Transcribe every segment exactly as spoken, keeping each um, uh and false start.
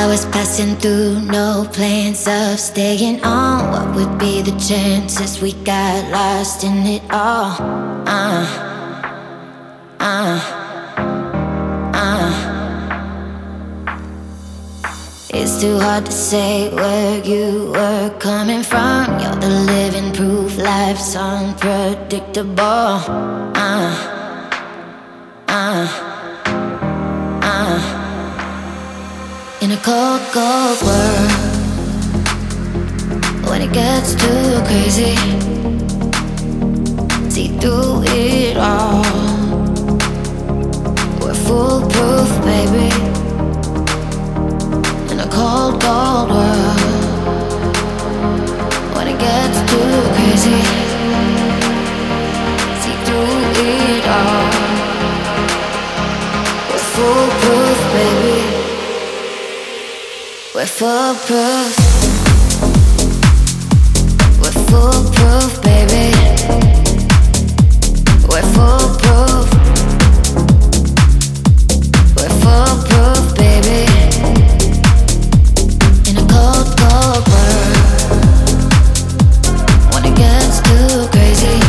was passing through, no plans of staying on. What would be the chances we got lost in it all? Uh, uh, uh. It's too hard to say where you were coming from. You're the living proof life's unpredictable. Uh, uh, uh. In a cold, cold world, when it gets too crazy, see through it all. We're foolproof, baby. In a cold, cold world, when it gets too crazy, see through it all. We're foolproof, baby. We're foolproof. We're foolproof, baby. We're foolproof. We're foolproof, baby. In a cold, cold world, when it gets too crazy,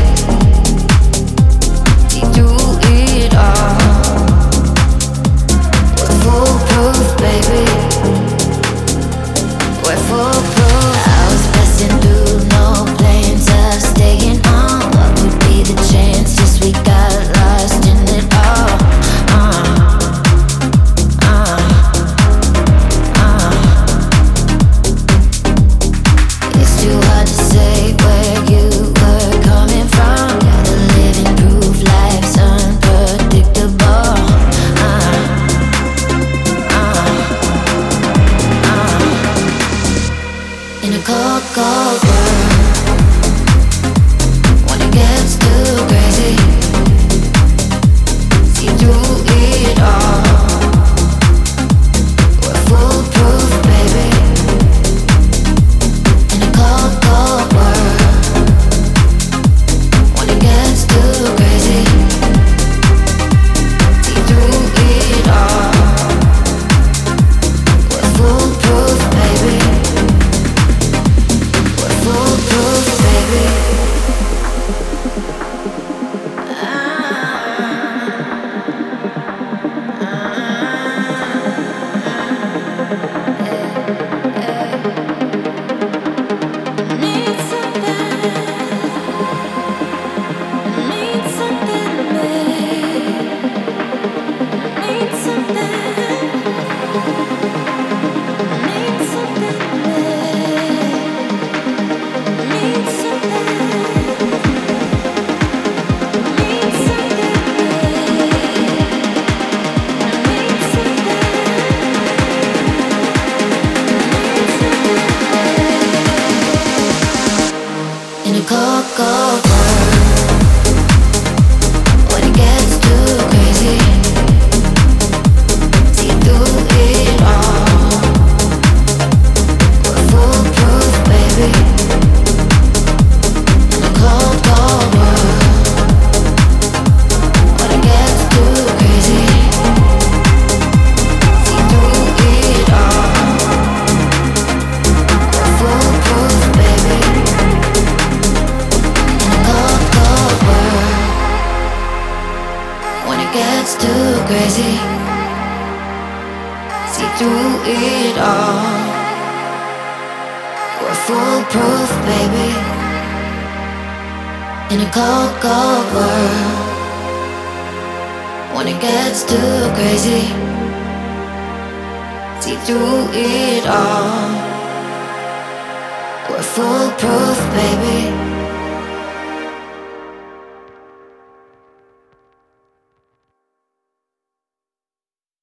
see through it all. We're foolproof, baby. We're foolproof. I was passing through, no plans of staying on. What would be the chances we got lost in it all? Uh, uh, uh. It's too hard to say where you were coming from. You're the living proof life's unpredictable. Uh, uh, uh. In a cold, cold world, when it gets too crazy, see through it all. We're foolproof, baby. In a cold, cold world, when it gets too crazy, see through it all. We're foolproof, baby. Foolproof, baby. Need something, need something, babe. Need something, need something, babe. Need in a cold, cold world, when it gets too crazy, see through it all. We're foolproof, baby. In a cold, cold world, when it gets too crazy, see through it all. We're foolproof, baby. Cold, cold world, when it gets too crazy, see through it all. We're foolproof, baby. In a cold, cold world, when it gets too crazy, see through it all. We're foolproof, baby.